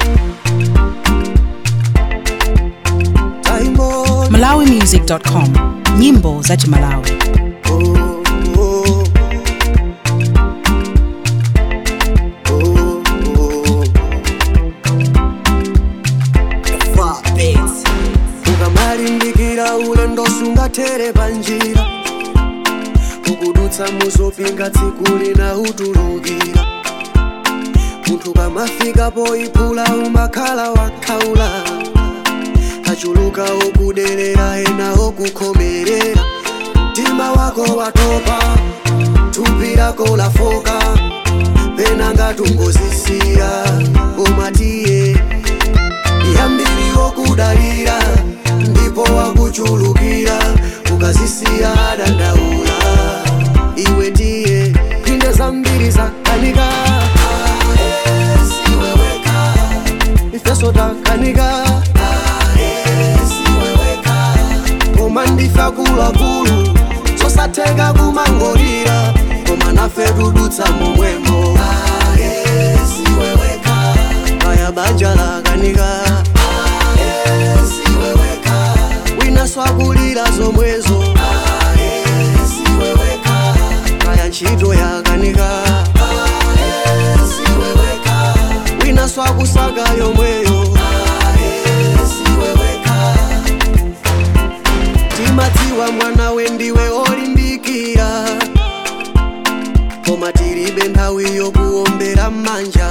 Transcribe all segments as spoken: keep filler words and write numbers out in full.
malawi music dot com, nyimbo za Malawi. Ukamalindikira ulendo sungatere panjira, ukudutsa muzopinga tsiku linahutulukira. Munthu kamafika poiphula umakhala wakhaula, achuluka okudelera ena okukhomerera. Mtima wako watopa, thupi lako lafoka, pena ngati ungozisiya umatiye. Yambiri okudalira ndipo wakuchulukira, ukazisiya adandaula. Iwe tiye pinde zambiri zakanika, ifeso takanika. Koma ndifa kulakulu zosateka kumangolira, koma nafe tudutsa momwemo. Kaya banja lakanika, wina swakulira zomwezo. Kaya ntchito yakanika, wina swakusaka yomweyo. Timadziwa mwana wendiwe olimbikira, koma tilibe nthawi yokuombera manja.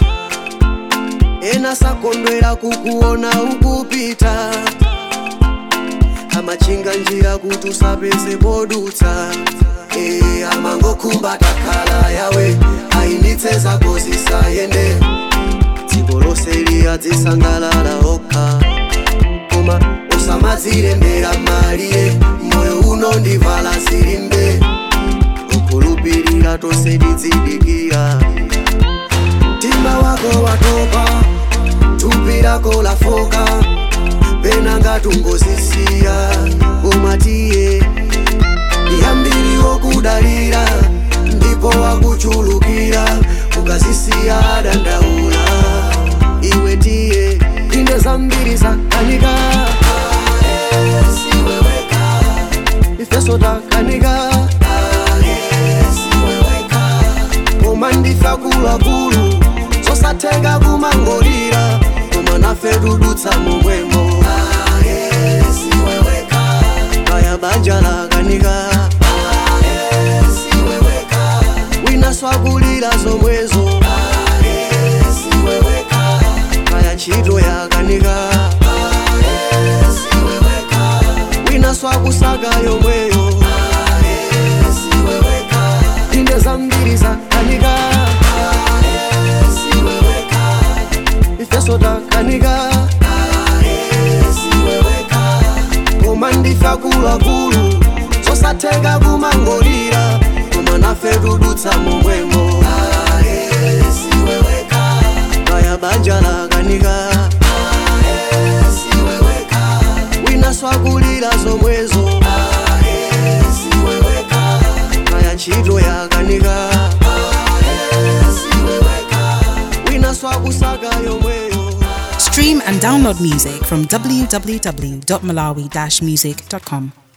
Ena sakondwera kukuona ukupita, amachinga njira kuti usapeze podutsa. E amangokhumba takhala yawe, ayinitse zako zisayende. Dziko lonse liyadzisangalala okha, koma usamadzilembera maliye. Moyo uno ndivala zilimbe, ukhulupirira tonse tidzidikira. Mtima wako watopa, thupi lako lafoka, pena ngati ungozisiya umatiye. Yambiri okudalira ndipo wakuchulukira, ukazisiya adandaula. Iwe tiye pinde zambiri zakanika, ifeso takanika. Koma ndifa kulakulu zosateka kumangolira, koma nafe tudutsa momwemo. Kaya banja lakanika, wina swakulira zomwezo. Kaya ntchito yakanika, wina swakusaka yomweyo. Pinde zambiri zakanika, ifeso takanika. Koma ndifa kulakulu zosateka kumangolira, koma nafe tudutsa momwemo. Kaya banja lakanika, wina swakulira zomwezo. Kaya ntchito yakanika, wina swakusaka yomweyo. Stream and download music from w w w dot malawi dash music dot com.